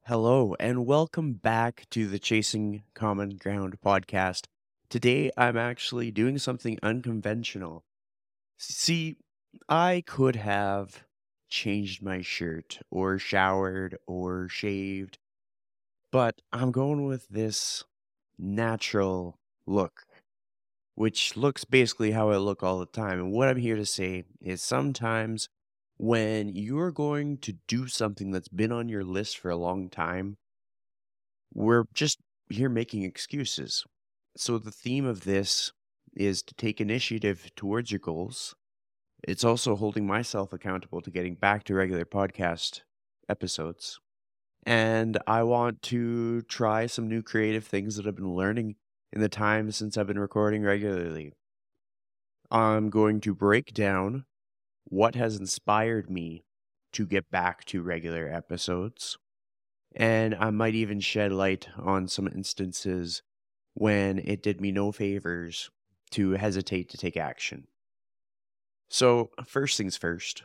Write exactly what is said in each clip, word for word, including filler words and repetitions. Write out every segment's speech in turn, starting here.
Hello, and welcome back to the Chasing Common Ground podcast. Today, I'm actually doing something unconventional. See, I could have changed my shirt, or showered, or shaved, but I'm going with this natural look, which looks basically how I look all the time. And what I'm here to say is sometimes when you're going to do something that's been on your list for a long time, we're just here making excuses. So, the theme of this is to take initiative towards your goals. It's also holding myself accountable to getting back to regular podcast episodes. And I want to try some new creative things that I've been learning in the time since I've been recording regularly. I'm going to break down what has inspired me to get back to regular episodes. And I might even shed light on some instances when it did me no favors to hesitate to take action. So, first things first,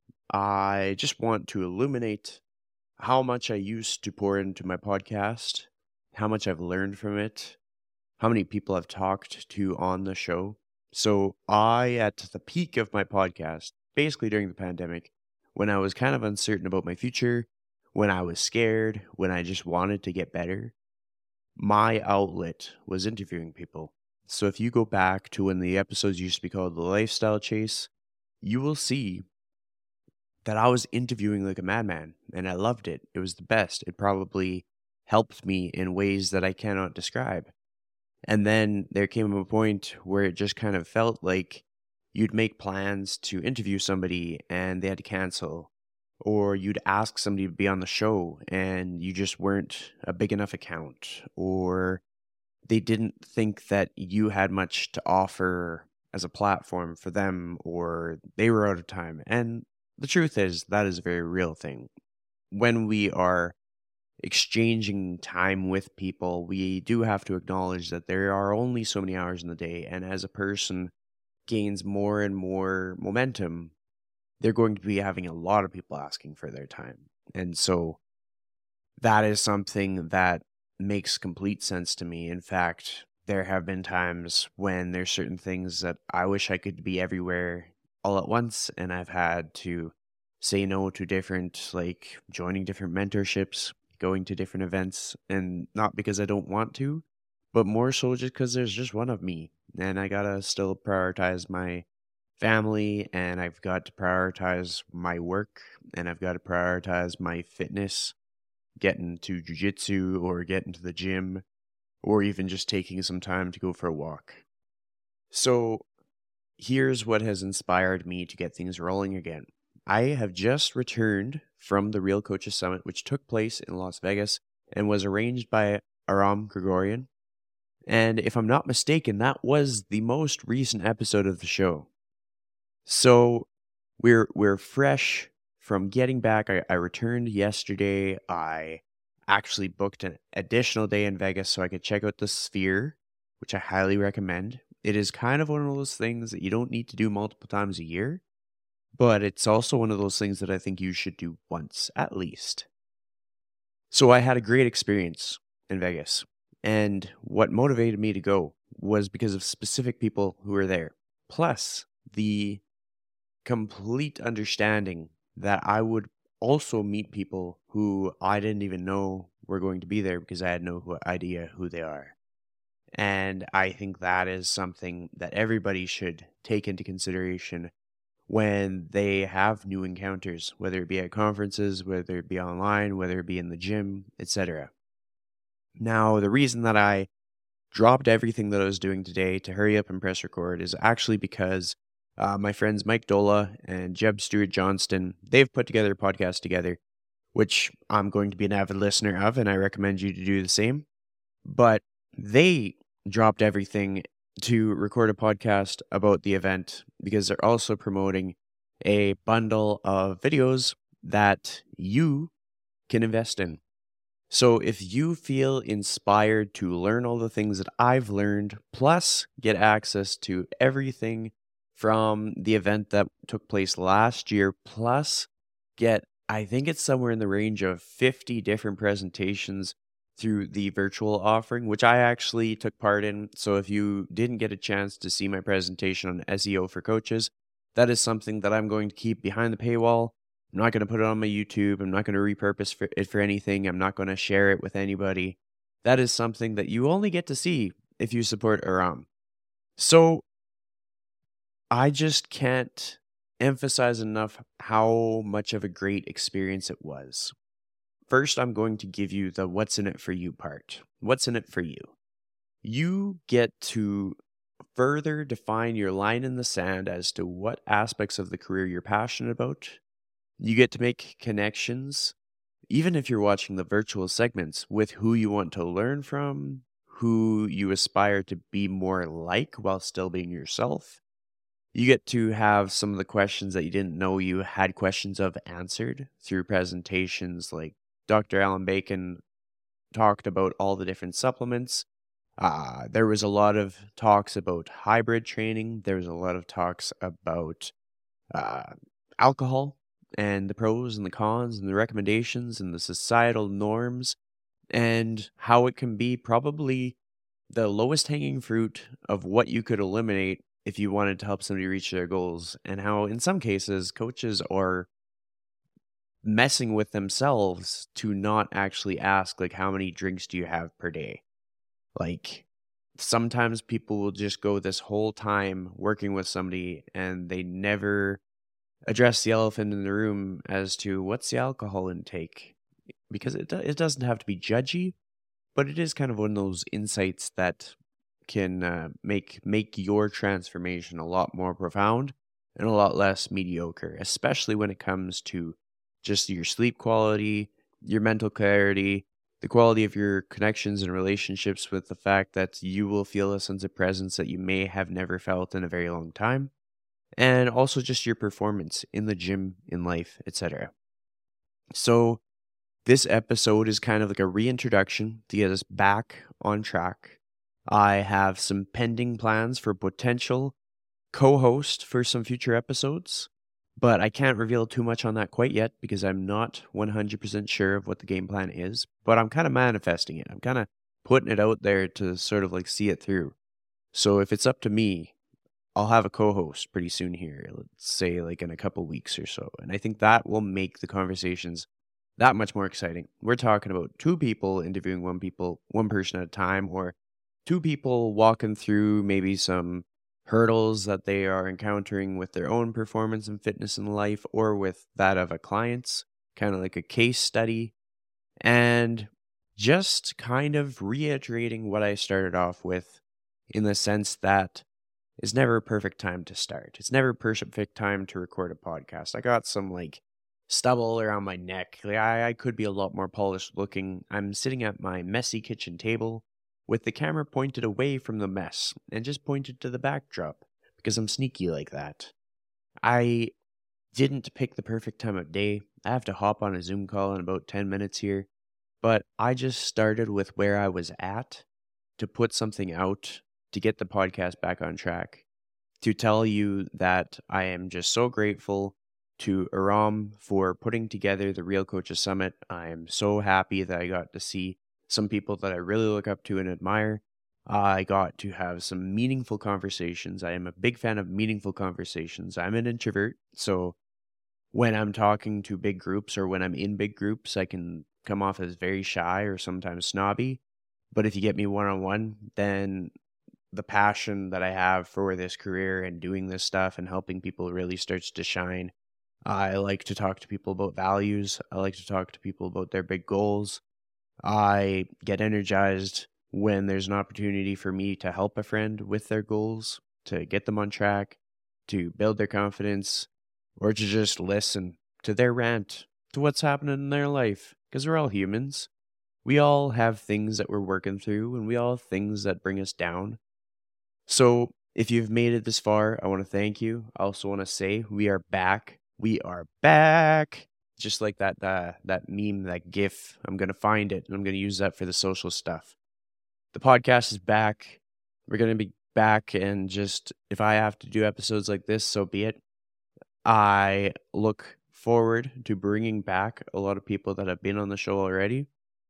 I just want to illuminate how much I used to pour into my podcast, how much I've learned from it, how many people I've talked to on the show. So, I, at the peak of my podcast, basically during the pandemic, when I was kind of uncertain about my future, when I was scared, when I just wanted to get better, my outlet was interviewing people. So if you go back to when the episodes used to be called The Lifestyle Chase, you will see that I was interviewing like a madman, and I loved it. It was the best. It probably helped me in ways that I cannot describe. And then there came a point where it just kind of felt like you'd make plans to interview somebody and they had to cancel, or you'd ask somebody to be on the show and you just weren't a big enough account, or they didn't think that you had much to offer as a platform for them, or they were out of time. And the truth is, that is a very real thing. When we are exchanging time with people, we do have to acknowledge that there are only so many hours in the day. And as a person gains more and more momentum, they're going to be having a lot of people asking for their time. And so that is something that makes complete sense to me. In fact, there have been times when there's certain things that I wish I could be everywhere all at once, and I've had to say no to different, like joining different mentorships, going to different events, and not because I don't want to, but more so just because there's just one of me, and I gotta still prioritize my family, and I've got to prioritize my work, and I've got to prioritize my fitness, getting to jujitsu or getting to the gym, or even just taking some time to go for a walk. So here's what has inspired me to get things rolling again. I have just returned from the Real Coaches Summit, which took place in Las Vegas and was arranged by Aram Grigorian. And if I'm not mistaken, that was the most recent episode of the show. So we're we're fresh from getting back. I, I returned yesterday. I actually booked an additional day in Vegas so I could check out the Sphere, which I highly recommend. It is kind of one of those things that you don't need to do multiple times a year, but it's also one of those things that I think you should do once at least. So I had a great experience in Vegas, and what motivated me to go was because of specific people who were there, plus the complete understanding that I would also meet people who I didn't even know were going to be there because I had no who- idea who they are. And I think that is something that everybody should take into consideration when they have new encounters, whether it be at conferences, whether it be online, whether it be in the gym, et cetera. Now, the reason that I dropped everything that I was doing today to hurry up and press record is actually because uh, my friends Mike Dola and Jeb Stewart Johnston, they've put together a podcast together, which I'm going to be an avid listener of, and I recommend you to do the same. But they dropped everything to record a podcast about the event because they're also promoting a bundle of videos that you can invest in. So if you feel inspired to learn all the things that I've learned, plus get access to everything from the event that took place last year, plus get I think it's somewhere in the range of fifty different presentations through the virtual offering, which I actually took part in. So if you didn't get a chance to see my presentation on S E O for coaches, that is something that I'm going to keep behind the paywall. I'm not going to put it on my YouTube. I'm not going to repurpose for it for anything. I'm not going to share it with anybody. That is something that you only get to see if you support Aram. So I just can't emphasize enough how much of a great experience it was. First, I'm going to give you the what's in it for you part. What's in it for you? You get to further define your line in the sand as to what aspects of the career you're passionate about. You get to make connections, even if you're watching the virtual segments, with who you want to learn from, who you aspire to be more like while still being yourself. You get to have some of the questions that you didn't know you had questions of answered through presentations like Doctor Alan Bacon talked about all the different supplements. Uh, there was a lot of talks about hybrid training. There was a lot of talks about uh, alcohol and the pros and the cons and the recommendations and the societal norms and how it can be probably the lowest hanging fruit of what you could eliminate if you wanted to help somebody reach their goals, and how in some cases coaches are messing with themselves to not actually ask, like, how many drinks do you have per day? Like, sometimes people will just go this whole time working with somebody and they never address the elephant in the room as to what's the alcohol intake, because it do- it doesn't have to be judgy, but it is kind of one of those insights that can uh, make make your transformation a lot more profound and a lot less mediocre, especially when it comes to just your sleep quality, your mental clarity, the quality of your connections and relationships, with the fact that you will feel a sense of presence that you may have never felt in a very long time, and also just your performance in the gym, in life, et cetera. So this episode is kind of like a reintroduction to get us back on track. I have some pending plans for potential co-host for some future episodes, but I can't reveal too much on that quite yet because I'm not one hundred percent sure of what the game plan is, but I'm kind of manifesting it. I'm kind of putting it out there to sort of like see it through. So if it's up to me, I'll have a co-host pretty soon here, let's say like in a couple weeks or so. And I think that will make the conversations that much more exciting. We're talking about two people interviewing one people, one person at a time, or two people walking through maybe some hurdles that they are encountering with their own performance and fitness in life or with that of a client's, kind of like a case study, and just kind of reiterating what I started off with, in the sense that it's never a perfect time to start. It's never a perfect time to record a podcast. I got some like stubble around my neck. Like I, I could be a lot more polished looking. I'm sitting at my messy kitchen table with the camera pointed away from the mess and just pointed to the backdrop because I'm sneaky like that. I didn't pick the perfect time of day. I have to hop on a Zoom call in about ten minutes here, but I just started with where I was at to put something out to get the podcast back on track, to tell you that I am just so grateful to Aram for putting together the Real Coaches Summit. I am so happy that I got to see some people that I really look up to and admire. I got to have some meaningful conversations. I am a big fan of meaningful conversations. I'm an introvert, so when I'm talking to big groups or when I'm in big groups, I can come off as very shy or sometimes snobby. But if you get me one-on-one, then the passion that I have for this career and doing this stuff and helping people really starts to shine. I like to talk to people about values. I like to talk to people about their big goals. I get energized when there's an opportunity for me to help a friend with their goals, to get them on track, to build their confidence, or to just listen to their rant, to what's happening in their life, because we're all humans. We all have things that we're working through, and we all have things that bring us down. So if you've made it this far, I want to thank you. I also want to say we are back. We are back. Just like that uh, that meme, that GIF. I'm going to find it and I'm going to use that for the social stuff. The podcast is back. We're going to be back, and just if I have to do episodes like this, so be it. I look forward to bringing back a lot of people that have been on the show already.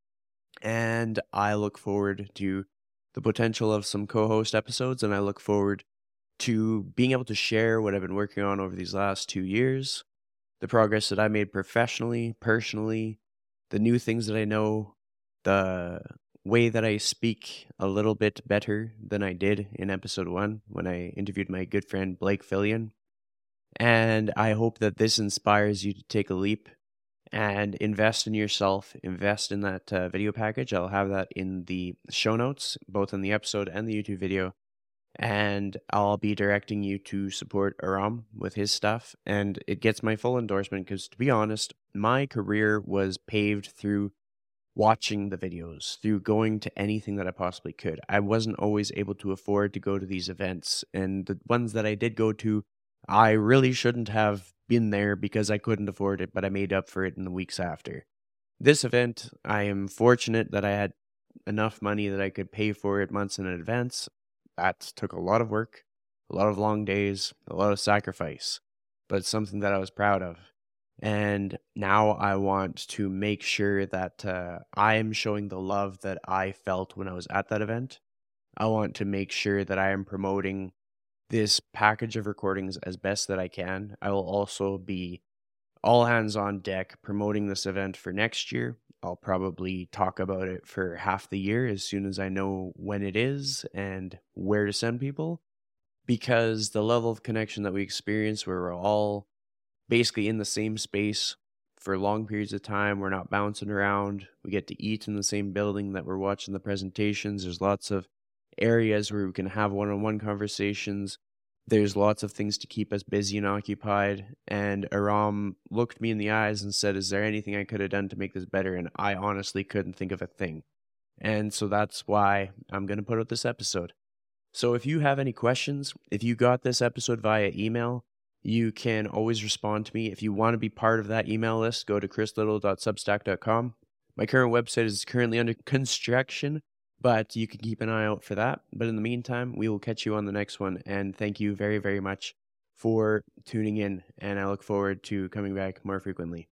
And I look forward to the potential of some co-host episodes, and I look forward to being able to share what I've been working on over these last two years, the progress that I made professionally, personally, the new things that I know, the way that I speak a little bit better than I did in episode one when I interviewed my good friend Blake Fillion. And I hope that this inspires you to take a leap and invest in yourself, invest in that uh, video package. I'll have that in the show notes, both in the episode and the YouTube video. And I'll be directing you to support Aram with his stuff. And it gets my full endorsement because, to be honest, my career was paved through watching the videos, through going to anything that I possibly could. I wasn't always able to afford to go to these events. And the ones that I did go to, I really shouldn't have been there because I couldn't afford it, but I made up for it in the weeks after. This event, I am fortunate that I had enough money that I could pay for it months in advance. That took a lot of work, a lot of long days, a lot of sacrifice, but it's something that I was proud of. And now I want to make sure that uh, I am showing the love that I felt when I was at that event. I want to make sure that I am promoting this package of recordings as best that I can. I will also be all hands on deck promoting this event for next year. I'll probably talk about it for half the year as soon as I know when it is and where to send people, because the level of connection that we experience where we're all basically in the same space for long periods of time, we're not bouncing around, we get to eat in the same building that we're watching the presentations, there's lots of areas where we can have one-on-one conversations. There's lots of things to keep us busy and occupied. And Aram looked me in the eyes and said, is there anything I could have done to make this better? And I honestly couldn't think of a thing. And so that's why I'm going to put out this episode. So if you have any questions, if you got this episode via email, you can always respond to me. If you want to be part of that email list, go to chris little dot substack dot com. My current website is currently under construction, but you can keep an eye out for that. But in the meantime, we will catch you on the next one. And thank you very, very much for tuning in. And I look forward to coming back more frequently.